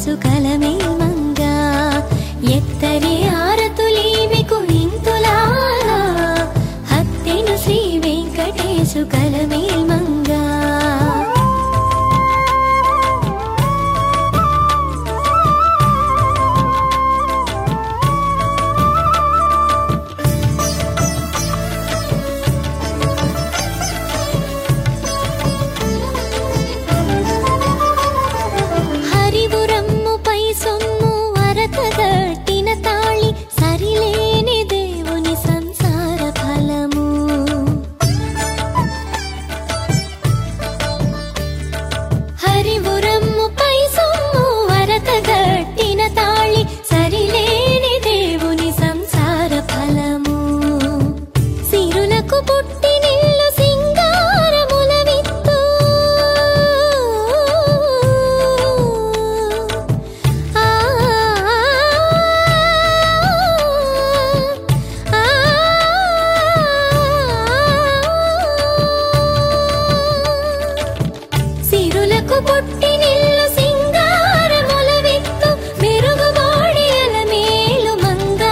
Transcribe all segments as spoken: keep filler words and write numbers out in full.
వెంకటేశు కలమేల్ మంగా ఎత్తరే ఆరతులీమెకు ఇంతులాలా హత్తెను శ్రీ వెంకటేశు కలమేల్ మంగా గట్టిన తాళి సరిలేని దేవుని సంసార ఫలము హరివురమ్ముపై సొమ్ము వరత గట్టిన తాళి సరిలేని దేవుని సంసార ఫలము సిరులకు పుట్టి నిల్లు సింగారముల విత్తు పుట్టి నిల్లు సింగారముల విత్తు మెరుగుబోడి అలమేలు మంగా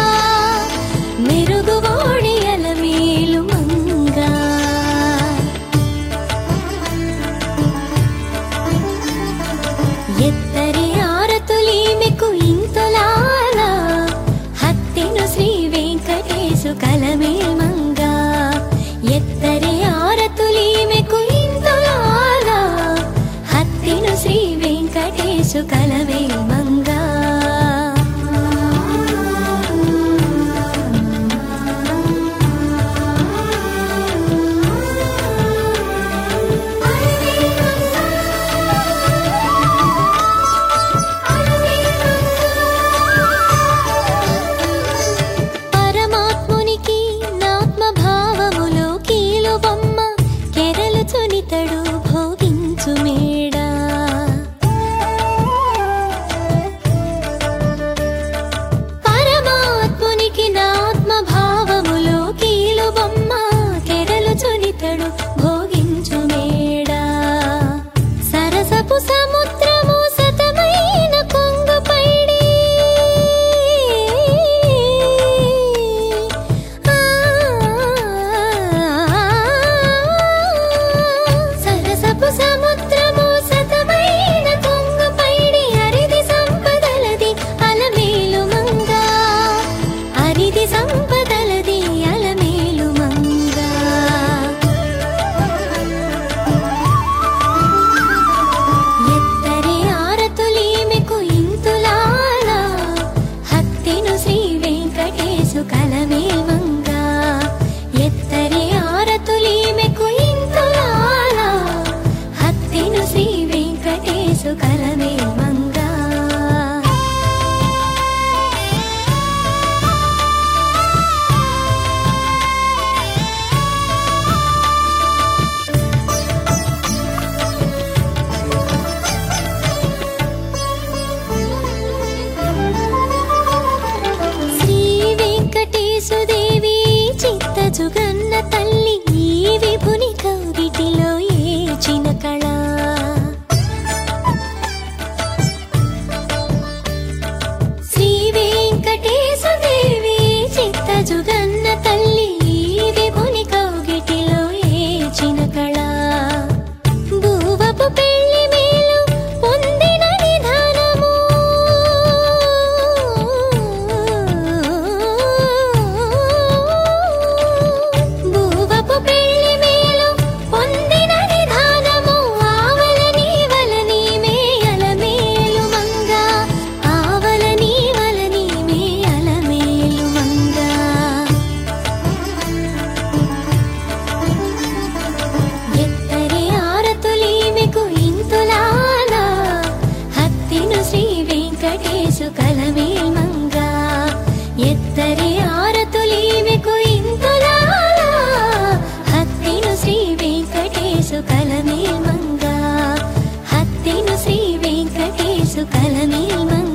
మెరుగుబోడి అలమేలు మంగా ఎత్తరే ఆరతులీమెకు ఇంతులాలా హత్తెను శ్రీ వెంకటేశు కలమేల్ మంగా ఎత్తరే ఆరతులీమెకు ఇంతులాలా హత్తెను శ్రీ వెంకటేశు కలమేల్ మంగా పరమాత్మునికి నాత్మభావములో కీలు బొమ్మ కెరలుచునితడు భోగించు మేడా పరమాత్మునికి నాత్మభావములో కీలు బొమ్మ కెరలుచునితడు భోగించు మేడా సరసపు సముద్రము సతమైన కొంగు పైడి సరసపు సముద్రము సతమైన కొంగు పైడి అరిది సంపదలది అలమేలు మంగా అరిది సంపదలది అలమేలు మంగా ఎత్తరే ఆరతులీమెకు ఇంతులాలా హత్తెను శ్రీ వెంకటేశు కలమేల్ మంగా ఎత్తరే ఆరతులీమెకు ఇంతులాలా హత్తెను శ్రీ వెంకటేశు కలమేల్ మంగా శ్రీ వెంకటేశు దేవి చిత్త జుగన్న తల్లి ఈ విభుని కౌగిటిలో ఏచిన కళ శ్రీ వెంకటేశు దేవి చిత్త జుగన్న తల్లి ఈ విభుని కౌగిటిలో ఏచిన కళ భూవపు పెళ్లి మేలు పొందిన నిధానము భూవపు పెళ్లి మేలు పొందిన నిధానము ఆవలని వలని మేయల మేలు మంగా ఆవలని వలని మేయల మేలు మంగా ఎత్తరే ఆరతులీమెకు ఇంతులాలా హత్తెను శ్రీ వెంకటేశు కలమేల్ మంగా ఎత్తరే ఆరతులీమెకు ఇంతులాలా హత్తెను శ్రీ వెంకటేశు కలమేల్ మంగా హత్తెను శ్రీ వెంకటేశు కలమేల్ మంగా